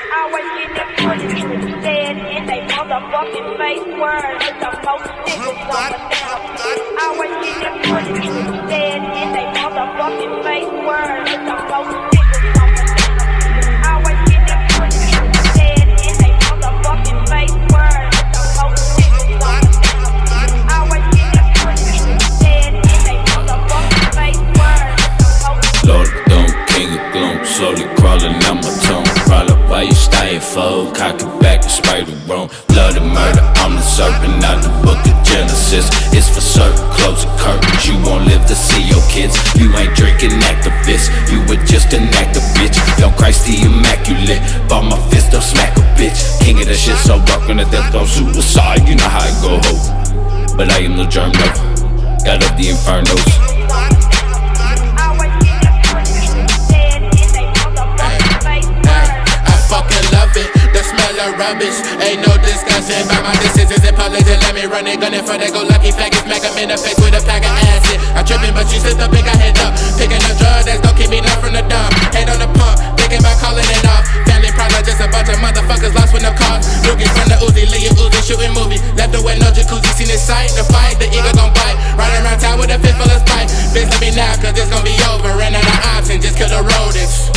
Always get them footage, dead in they motherfucking face. Word with the most niggas on the damn. Always get them footage, dead in they motherfucking face. Word with the most niggas on the damn. Always get them footage, dead in they motherfucking face. Word with the most niggas on the damn. Always get them footage, dead in they motherfucking face. Word with the most. Lord of Doom, King of Gloom, slowly crawling out my tomb. Crawl up while you staying fold, cock it back and spray the room. Blood and murder, I'm the serpent out the book of Genesis. It's for certain, close the curtains, you won't live to see your kids. You ain't drinking activist, you were just an active bitch. Young Christ the Immaculate, bought my fist up, smack a bitch. King of that shit, so rockin' the death on suicide, you know how it go, ho. But I am no germ, no. Got up the infernos. Rubbish, ain't no discussion about my decisions in public. Just let me run it, gunning for that go lucky faggot. Smack him in the face with a pack of acid. I'm tripping, but you slipped up and got head up. Picking up drugs that's gon' keep me numb from the dumb. Head on the pump, thinking about calling it off. Family problem, just a bunch of motherfuckers lost with no cars. Looking from the Uzi, Leah Uzi, shooting movie. Left away no jacuzzi, seen this sight. The fight, the eagle gon' bite. Riding around town with a fist full of spite. Bitch, let me now, cause it's gon' be over. Ran out of options, just kill the rodents.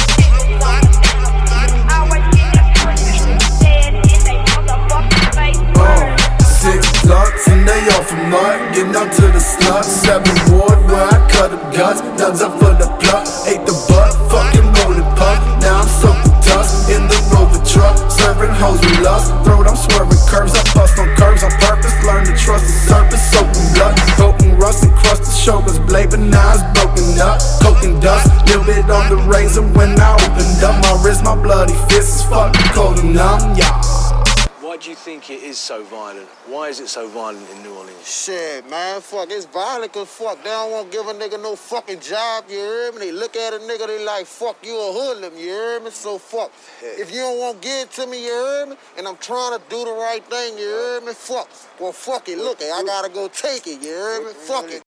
And they all from mud, getting up to the slut. 7th Ward where I cut up guts. Nuts up for the plug, ate the butt, fucking rolling puck. Now I'm soaking dust in the Rover truck, serving hoes with lust. Throat, I'm swerving curves, I bust on curves on purpose. Learn to trust the surface, soaking blood, poking rust and crust the shoulders. Blade, but now it's broken up, coking dust. Little bit on the razor when I opened up my wrist. My bloody fist is fucking cold and numb, yeah. Why do you think it is so violent? Why is it so violent in New Orleans? Shit, man, fuck, it's violent cause fuck, they don't want to give a nigga no fucking job, you hear me? They look at a nigga, they like, fuck, you a hoodlum, you hear me? So fuck, if you don't want to give it to me, you hear me? And I'm trying to do the right thing, you hear me? Fuck, well, fuck it, look, I gotta go take it, you hear me? Fuck it.